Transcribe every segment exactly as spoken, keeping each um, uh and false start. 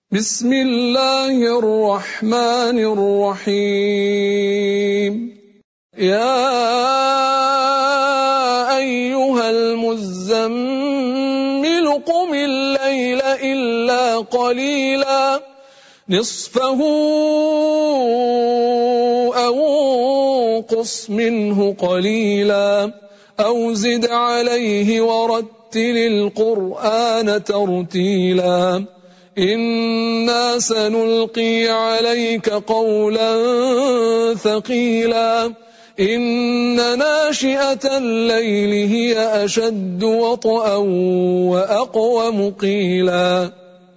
بسم الله الرحمن الرحيم. يا أيها المزمل قم الليل إلا قليلا نصفه أو انقص منه قليلا أو زد عليه ورتل القرآن ترتيلا إنا سنلقي عليك قولا ثقيلا إن ناشئة الليل هي أشد وطئا وأقوم قيلا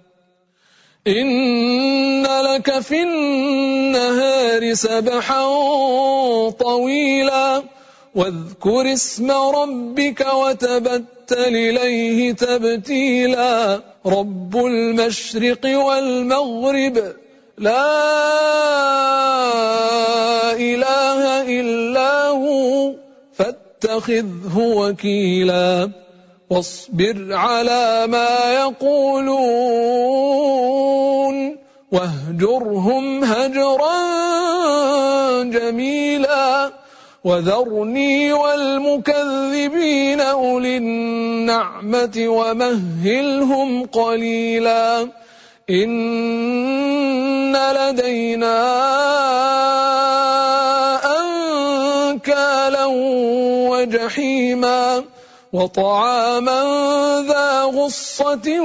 إن لك في النهار سبحا طويلا واذكر اسم ربك وتبتل إليه تبتيلا رب المشرق والمغرب لا إله إلا هو فاتخذه وكيلا واصبر على ما يقولون واهجرهم هجرا جميلا وذرني والمكذبين أولي النعمة ومهلهم قليلا إن لدينا أنكالا وجحيما وطعاما ذا غصة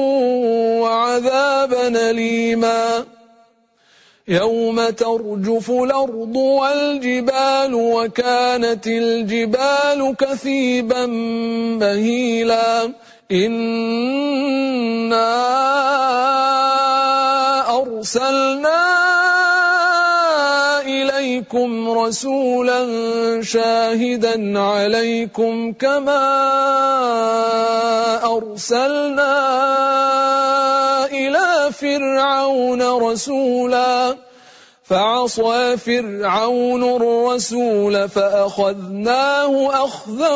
وعذابا أليما يوم ترجف الأرض والجبال وكانت الجبال كثيبا مهيلا إنا أرسلنا إليكم رسولا شاهدا عليكم كما أرسلنا إلى فرعون رسولا فعصى فرعون الرسول فأخذناه أخذا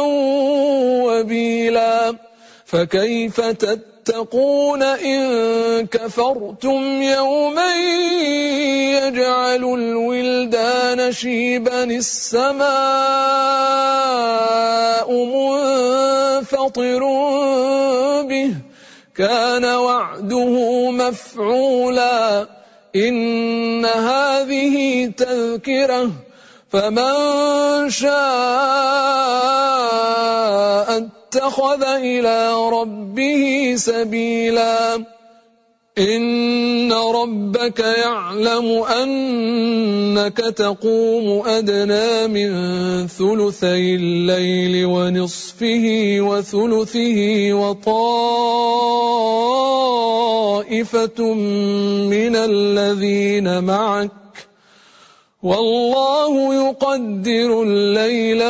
وبيلا فكيف تتقون إن كفرتم يوما يجعل الولدان شيبا السماء منفطر به كان وعده مفعولا إن هذه تذكرة فمن شاء اتخذ إلى ربه سبيلا إن ربك يعلم أنك تقوم أدنى من ثلثي الليل ونصفه وثلثه وطائفة من الذين معك والله يقدر الليل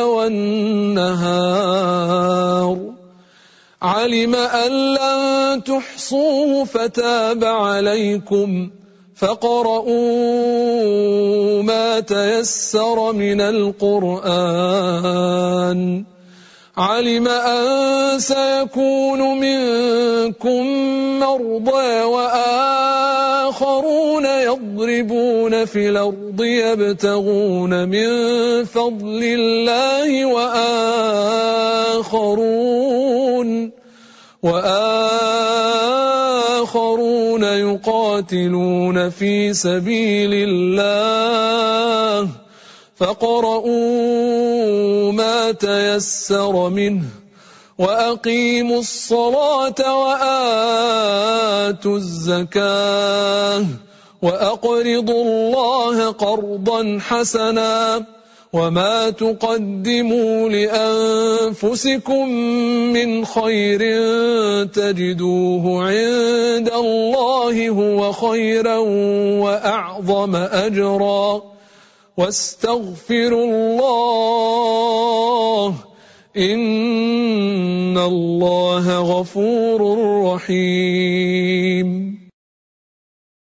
والنهار علم أن لن تحصوه فتاب عليكم فاقرؤوا ما تيسر من القرآن علم أن سيكون منكم مرضى وآخرون يضربون في الأرض يبتغون من فضل الله وآخرون وآخرون يقاتلون في سبيل الله فاقرؤوا ما تيسر منه وأقيموا الصلاة وآتوا الزكاة وأقرضوا الله قرضا حسنا وما تقدموا لأنفسكم من خير تجدوه عند الله هو خيرا وأعظم أجرا واستغفروا الله إن الله غفور رحيم